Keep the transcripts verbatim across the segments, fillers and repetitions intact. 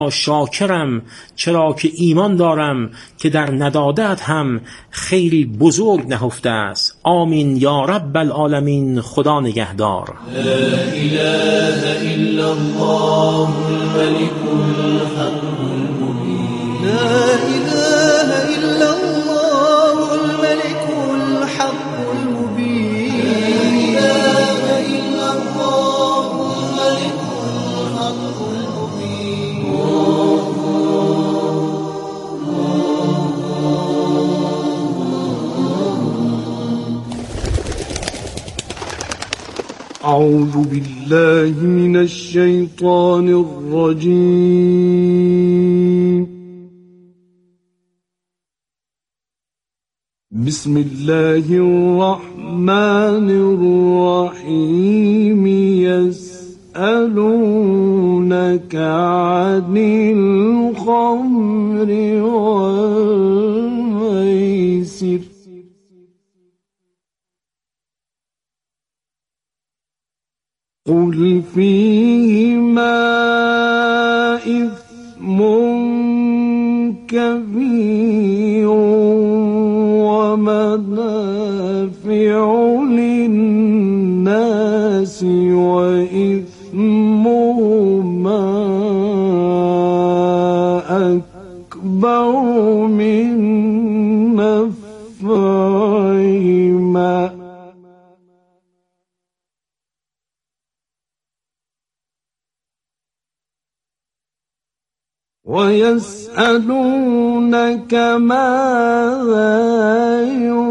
شاکرم چرا که ایمان دارم که در ندادت هم خیلی بزرگ نهفته است. آمین یا رب العالمین. خدا نگهدار. لا اله الا الله الملك الحق المبين. لا اله الا الله الملك الحق المبين. لا اله الا الله الملك الحق المبين. أعوذ بالله من الشيطان الرجيم. بسم الله الرحمن الرحيم. يسألونك عن الخمر والميسر قل فيهما إثم كبير ومنافع للناس وإثمهما أكبر من نفعهما ويسألونك ماذا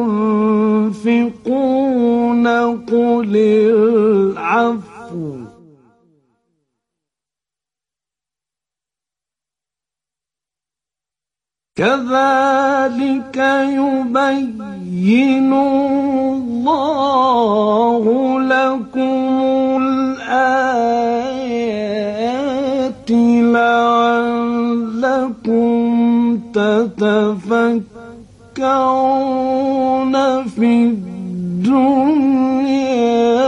ينفقون قل العفو كذلك يبين الله لكم الآيات لعلكم تتفكرون في الدنيا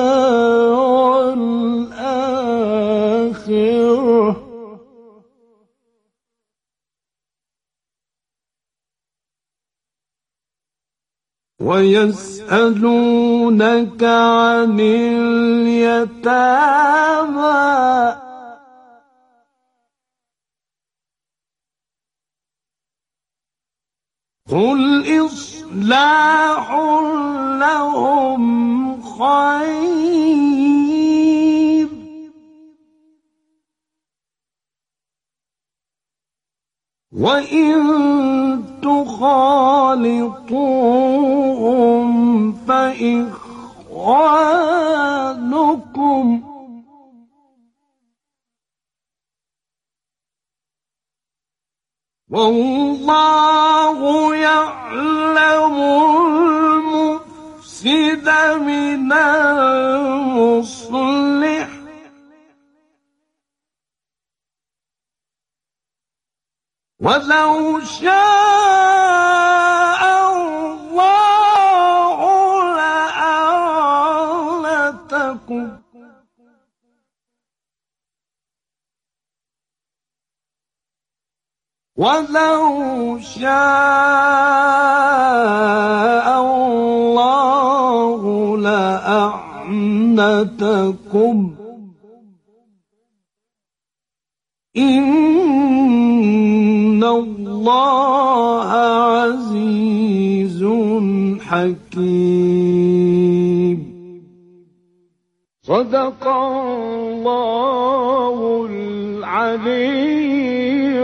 والآخرة. ويسألونك عن اليتامى قل إصلاح لهم خير وإن تخالطوهم فإخوانكم والله يعلم المفسد من المصلح ولو شاء الله لأعنتكم ولو شاء الله لأعنتكم إن الله عزيز حكيم. صدق الله العلي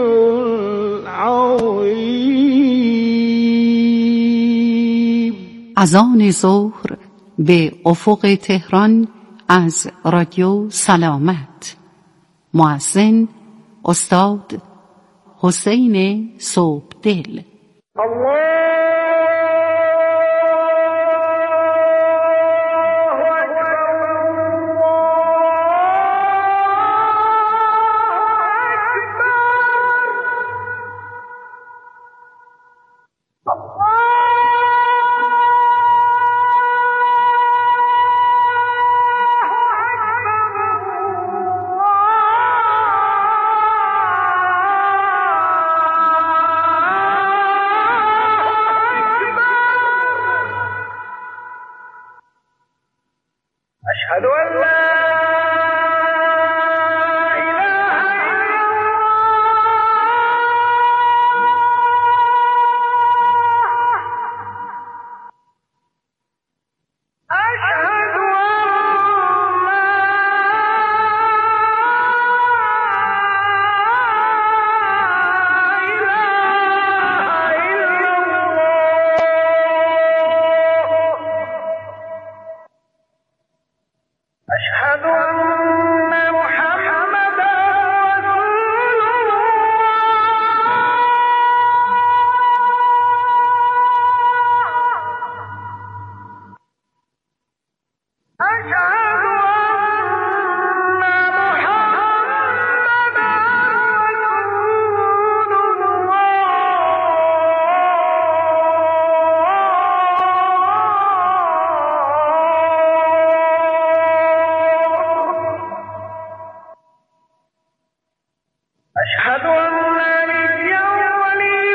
العظيم. اذان ظهر به افق تهران از رادیو سلامت. مؤذن استاد حسین صبحدل. أشهد أن نبيا ولي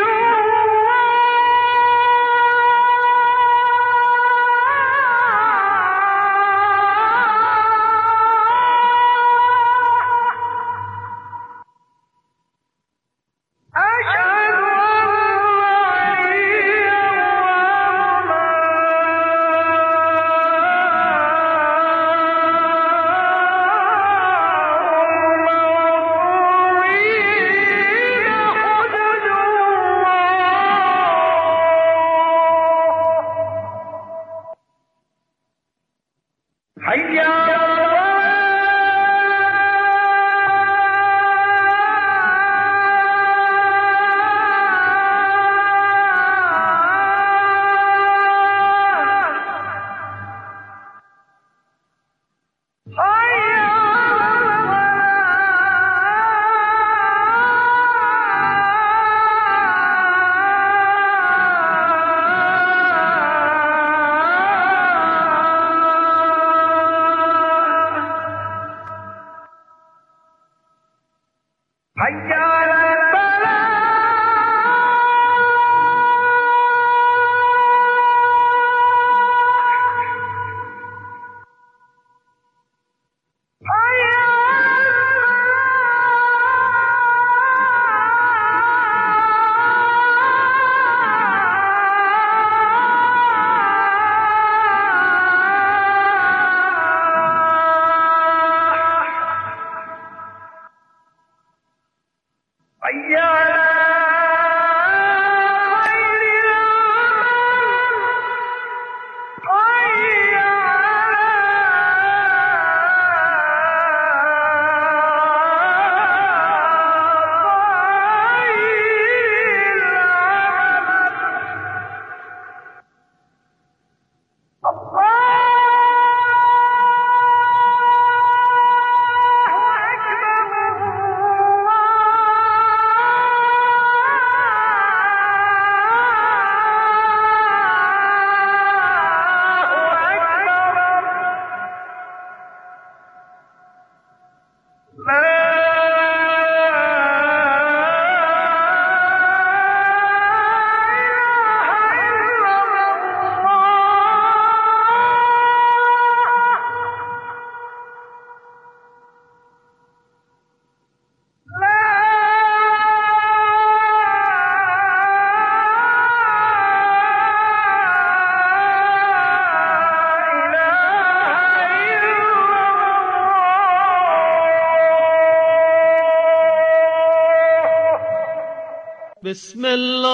بسم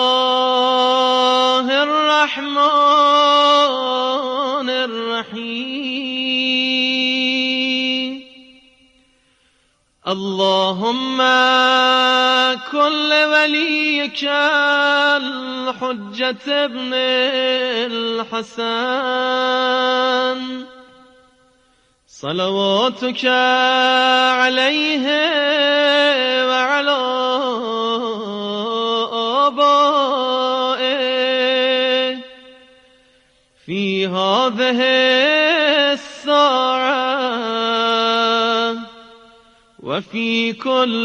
الله الرحمن الرحيم اللهم كن لوليك الحجة ابن الحسن صلواتك عليه وعلى آبائه في هذه الساعة وفي كل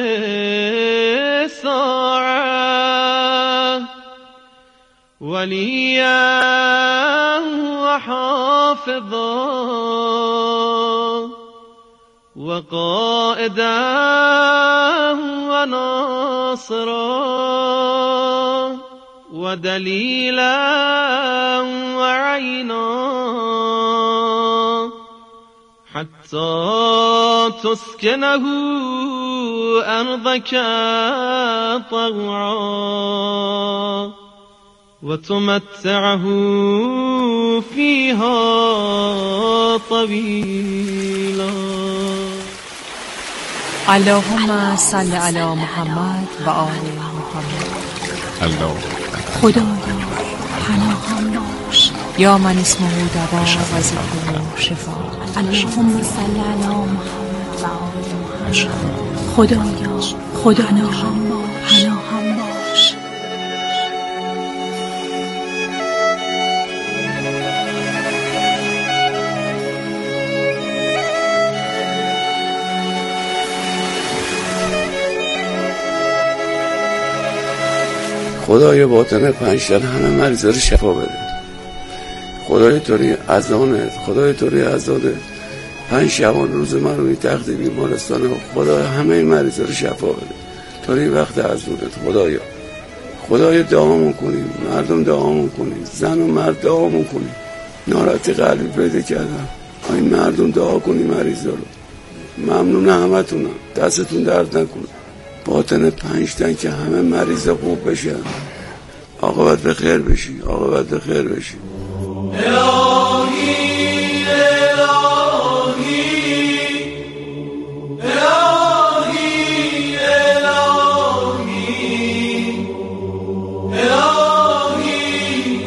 ساعة وليا وحافظا وقائدا وناصرا ودليلا وعينا حتى تسكنه أرضك طوعا وتمتعه فيها طويلا. اللهم صل على محمد و آل محمد. الله خدایا پناهم باش یا من اسمه دوا و ذکره شفا. اللهم صل علی محمد و آل محمد. خدایا خدا پناهم باش پناهم باش. خدای باطن پنجتن همه مریضا رو شفا بده. خدای طوری اذانت، خدای طوری اذانت پنج شبان روز من روی تخت بیمارستان، خدای همه مریضا رو شفا بده. طوری وقت اذانت خدایا، خدای دعامون کنیم، مردم دعامون کنیم، زن و مرد دعامون کنیم. ناراحتی قلبی پیدا کردم، این مردم دعا کنیم مریضا رو. ممنون همتونم، دستتون درد نکنه. باطن پنجتن که همه مریضا خوب بشن، عاقبت به خیر بشی، عاقبت به خیر بشی. الهی الهی الهی الهی الهی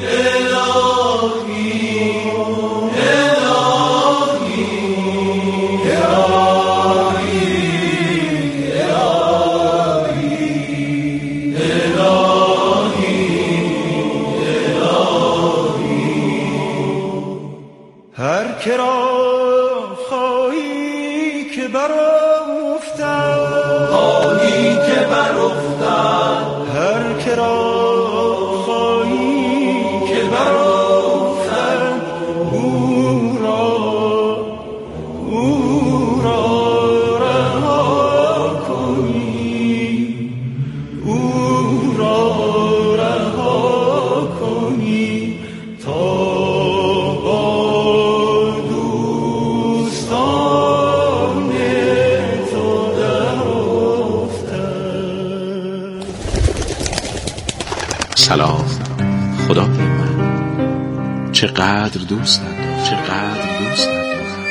سلام خدای من، چقدر دوست دارم، چقدر دوست دارم.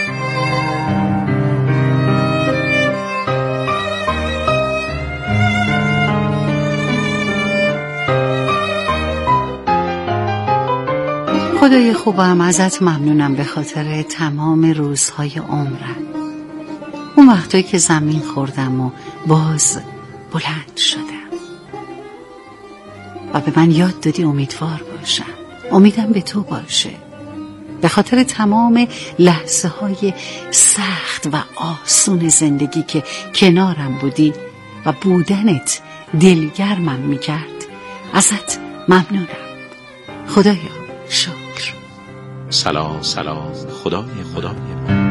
خدای خوبم، ازت ممنونم به خاطر تمام روزهای عمرم. اون وقتایی که زمین خوردم و باز بلند شدم و به من یاد دادی امیدوار باشم. امیدم به تو باشه. به خاطر تمام لحظه های سخت و آسون زندگی که کنارم بودی و بودنت دلگرمم میکرد، ازت ممنونم. خدایا شکر. سلام سلام خدای خدای من.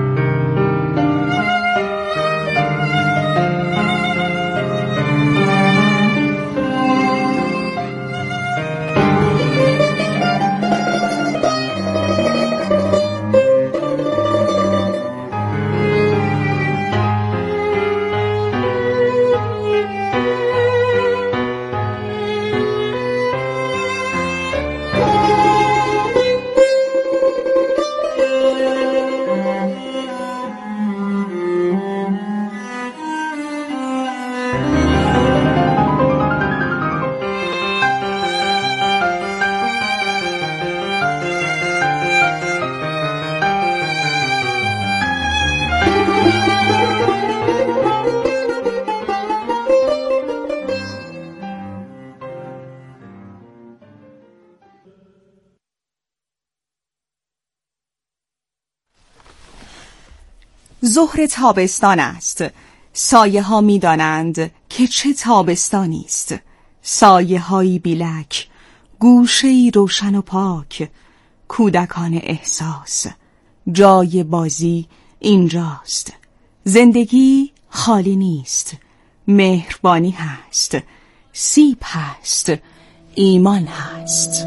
ظهر تابستان است. سایه ها می دانند که چه تابستانی است. سایه هایی بیلک، گوشه‌ای روشن و پاک، کودکان احساس. جای بازی اینجاست. زندگی خالی نیست. مهربانی هست، سیب هست، ایمان هست.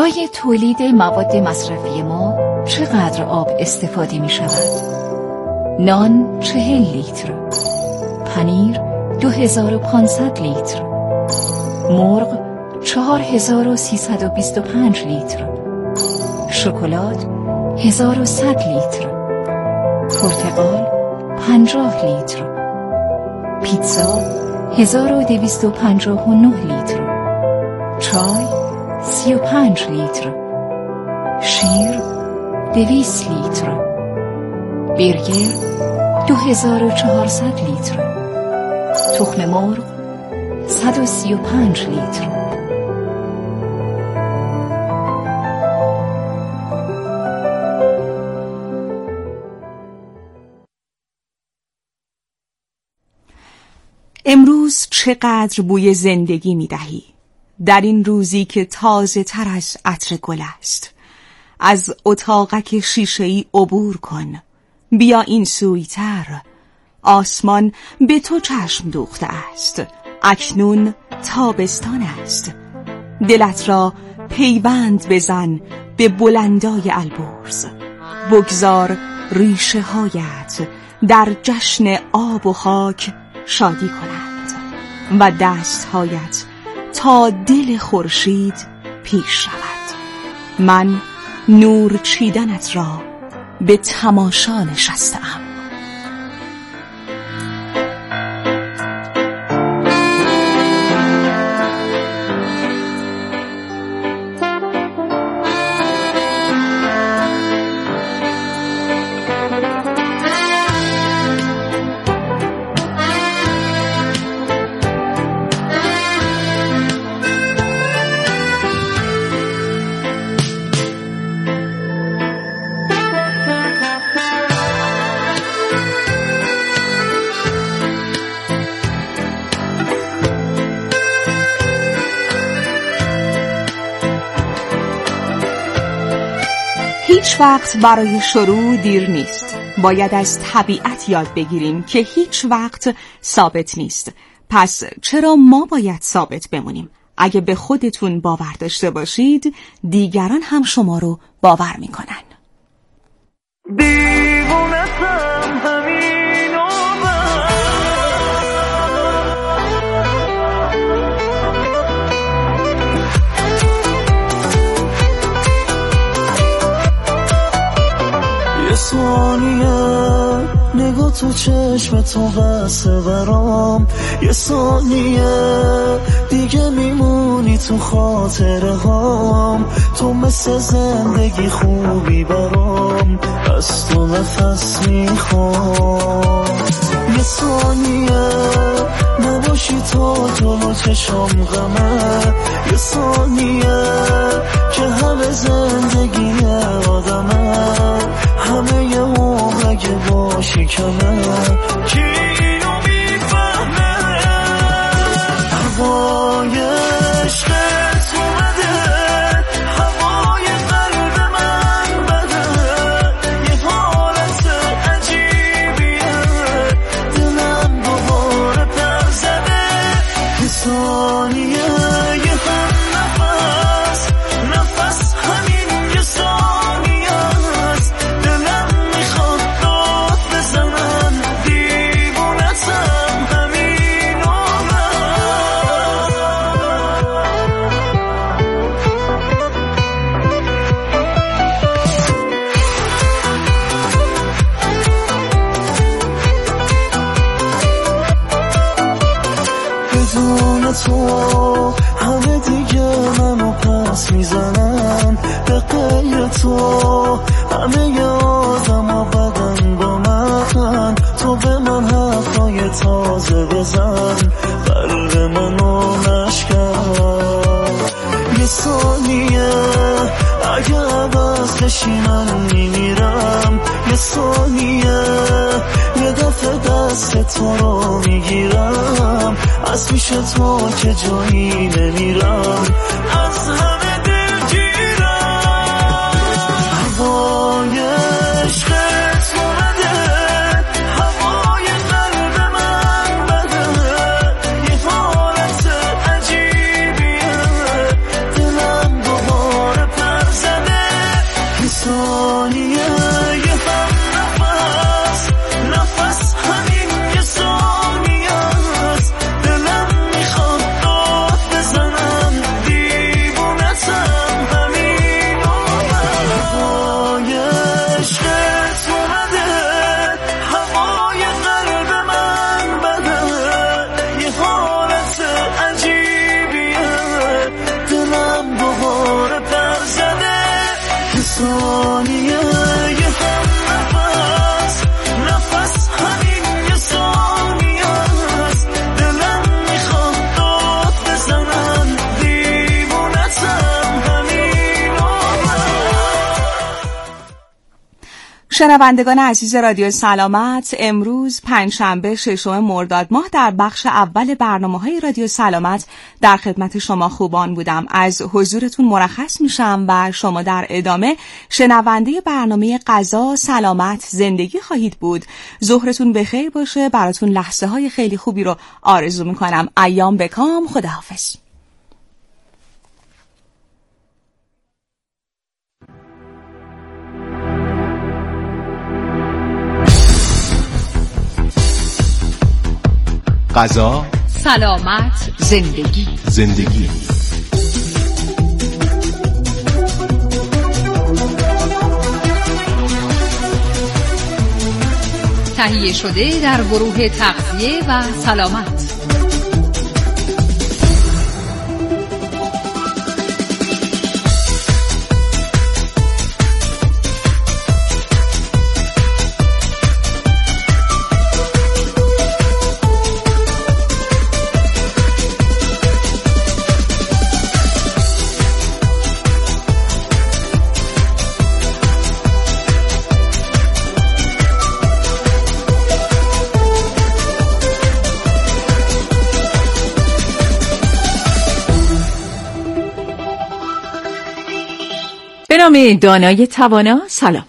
برای تولید مواد مصرفی ما چقدر آب استفاده می شود؟ نان چهل لیتر، پنیر دو هزار و پانصد لیتر، مرغ چهار هزار و سیصد و بیست و پنج لیتر، شکلات هزار و صد لیتر، پرتقال پنجاه لیتر، پیتزا هزار و دویست و پنجاه و نه لیتر، چای سی و پنج لیتر، شیر دویست لیتر، برگر دو هزار و چهارصد لیتر، تخم مرغ صد و سی و پنج لیتر. امروز چقدر بوی زندگی می دهی، در این روزی که تازه تر از عطر گل است. از اتاقک شیشه‌ای عبور کن، بیا این سوی تر. آسمان به تو چشم دوخته است، اکنون تابستان است. دلت را پیوند بزن به بلندای البرز، بگذار ریشه هایت در جشن آب و خاک شادی کنند و دستهایت تا دل خورشید پیش شود. من نور چیدنت را به تماشا نشستم. هیچ وقت برای شروع دیر نیست. باید از طبیعت یاد بگیریم که هیچ وقت ثابت نیست. پس چرا ما باید ثابت بمونیم؟ اگه به خودتون باور داشته باشید، دیگران هم شما رو باور میکنن. دیوونتم همین و ثانیه نگاه تو چشم تو بسه برام، یه ثانیه دیگه میمونی تو خاطره هام. تو مثل زندگی خوبی برام، از تو نفس میخوام. یه ثانیه نباشی تا جلو چشم غمه، یه ثانیه که همه زندگی آدمه، همه یه عمر اگه باشی کمه. کی اینو میفهمه؟ هوای عشقت اومده، هوای قلب من بده، یه حالت عجیبیه، دلم دوباره پر زده. یه ثانیه یه هم نفس، نفس همین یه ثانیه است. دلم میخواد داد بزنم، دیوونتم همین و بدون تو همه دیگه منو پس میزنن، به غیر تو همه ی آدم ها بدن با من. تو به من حرفای تازه بزن، قلب منو نشکن. یه ثانیه اگه عوض بشی من میمیرم، یه ثانیه یه دفعه دست تو رو میگیرم، از پیش تو که جایی نمیرم، از همه دلگیرم. هوای عشقت اومده، هوای قلب من بده، یه حالت عجیبیه، دلم دوباره پر شنوندگان عزیز رادیو سلامت، امروز پنجشنبه ششم مرداد ماه در بخش اول برنامه‌های رادیو سلامت در خدمت شما خوبان بودم. از حضورتون مرخص میشم و شما در ادامه شنونده برنامه غذا، سلامت، زندگی خواهید بود. ظهرتون بخیر باشه، براتون لحظه های خیلی خوبی رو آرزو میکنم. ایام بکام، خداحافظ. غذا، سلامت، زندگی زندگی تهیه شده در گروه تغذیه و سلامت. به نام دانای توانا، سلام.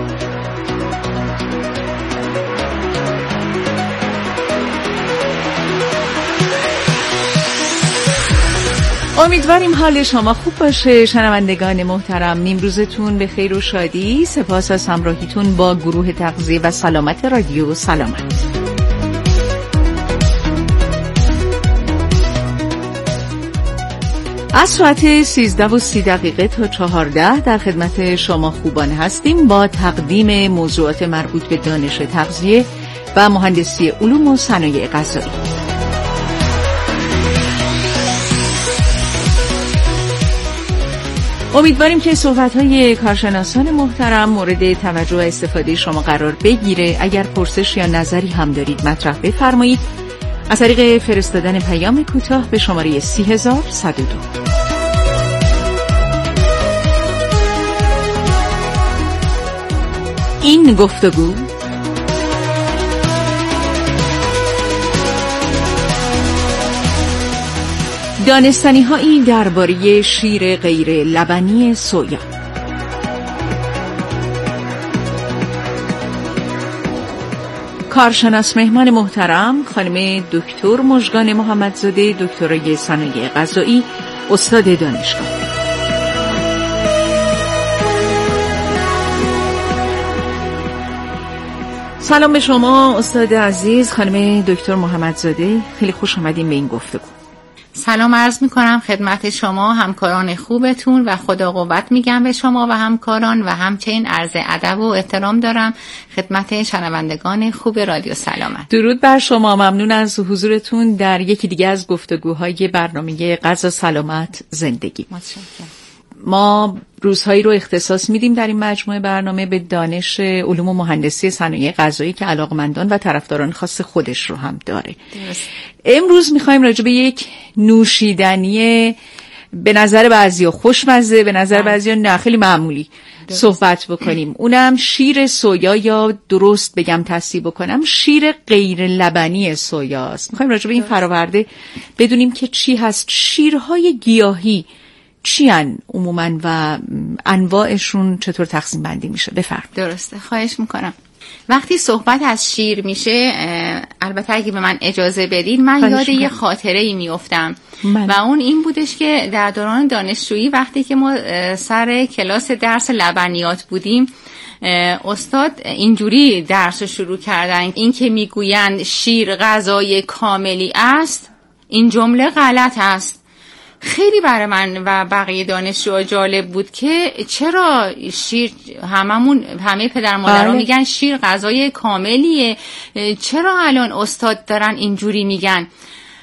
امیدواریم حال شما خوب باشه. شنوندگان محترم، نیمروزتون به خیر و شادی. سپاس از همراهیتون با گروه تغذیه و سلامت رادیو سلامت. از ساعت سیزده و سی دقیقه تا چهارده در خدمت شما خوبان هستیم با تقدیم موضوعات مربوط به دانش تغذیه و مهندسی علوم و صنایع غذایی. امیدواریم که صحبت‌های کارشناسان محترم مورد توجه و استفاده شما قرار بگیره. اگر پرسش یا نظری هم دارید مطرح بفرمایید از طریق فرستادن پیام کوتاه به شماره سی هزار و صد و دو. این گفتگو دانستنی هایی درباره شیر غیر لبنی سویا. کارشناس مهمان محترم خانم دکتر مژگان محمدزاده، دکترای صنایع غذایی، استاد دانشگاه. سلام به شما استاد عزیز خانم دکتر محمدزاده، خیلی خوش آمدین به این گفتگو. سلام عرض می کنم خدمت شما همکاران خوبتون و خدا قوت میگم به شما و همکاران و همچنین عرض ادب و احترام دارم خدمت شنوندگان خوب رادیو سلامت. درود بر شما، ممنون از حضورتون در یکی دیگه از گفتگوهای برنامه غذا، سلامت، زندگی. متشکرم. ما روزهایی رو اختصاص میدیم در این مجموعه برنامه به دانش علوم و مهندسی صنایع غذایی که علاقمندان و طرفداران خاص خودش رو هم داره. درست. امروز میخوایم راجع به یک نوشیدنی به نظر بعضیا خوشمزه، به نظر بعضیا نه خیلی معمولی درست. صحبت بکنیم. اونم شیر سویا، یا درست بگم تصحیح بکنم شیر غیر لبنی سویاست. میخوایم راجع به این فراورده بدونیم که چی هست. شیرهای گیاهی چی هن عموماً و انواعشون چطور تقسیم بندی میشه؟ بفرمایید. درسته، خواهش میکنم. وقتی صحبت از شیر میشه، البته اگه به من اجازه بدید من یاد یه خاطره ای میافتم و اون این بودش که در دوران دانشجویی وقتی که ما سر کلاس درس لبنیات بودیم، استاد اینجوری درس شروع کردن، این که میگویند شیر غذای کاملی است، این جمله غلط است. خیلی برای من و بقیه دانشجوها جالب بود که چرا شیر، هممون همه پدر مادرها میگن شیر غذای کاملیه، چرا الان استاد دارن اینجوری میگن؟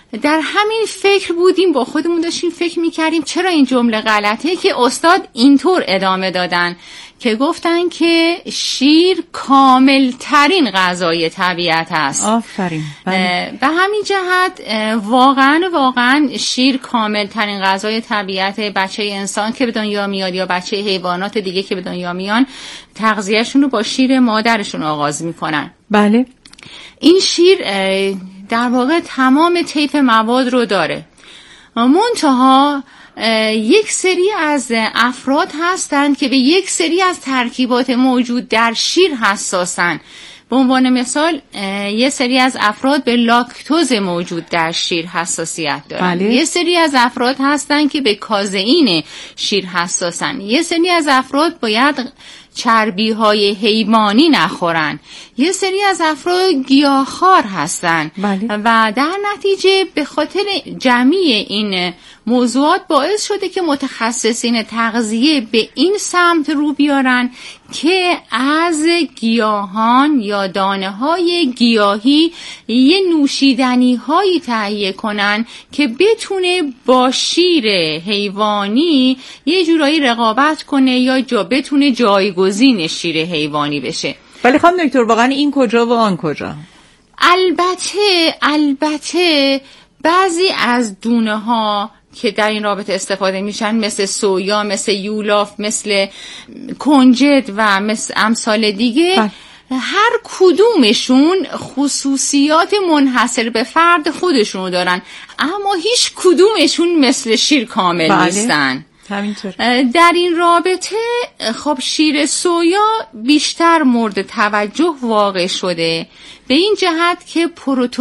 در همین فکر بودیم، با خودمون داشتیم فکر میکردیم چرا این جمله غلطه، که استاد اینطور ادامه دادن که گفتن که شیر کامل ترین غذای طبیعت است. آفرین. به همین جهت واقعا واقعا شیر کامل ترین غذای طبیعت. بچه انسان که به دنیا میاد یا بچه حیوانات دیگه که به دنیا میان تغذیهشون رو با شیر مادرشون آغاز میکنن. بله. این شیر در واقع تمام طیف مواد رو داره، منتها یک سری از افراد هستند که به یک سری از ترکیبات موجود در شیر حساسن. به عنوان مثال یه سری از افراد به لاکتوز موجود در شیر حساسیت دارن. بله. یه سری از افراد هستن که به کازئین شیر حساسن. یه سری از افراد باید چربی های حیوانی نخورن. یه سری از افراد گیاهخوار هستن. بله. و در نتیجه به خاطر جمعی این موضوعات باعث شده که متخصصین تغذیه به این سمت رو بیارن که از گیاهان یا دانه های گیاهی یه نوشیدنی هایی تهیه کنن که بتونه با شیر حیوانی یه جورایی رقابت کنه یا جا بتونه جایگزین شیر حیوانی بشه. ولی خانم دکتر واقعا این کجا و آن کجا؟ البته البته بعضی از دونه ها که در این رابطه استفاده میشن مثل سویا، مثل یولاف، مثل کنجد و مثل امثال دیگه بله. هر کدومشون خصوصیات منحصر به فرد خودشونو دارن، اما هیچ کدومشون مثل شیر کامل بله. نیستن. همینطور. در این رابطه خب شیر سویا بیشتر مورد توجه واقع شده به این جهت که پروتئین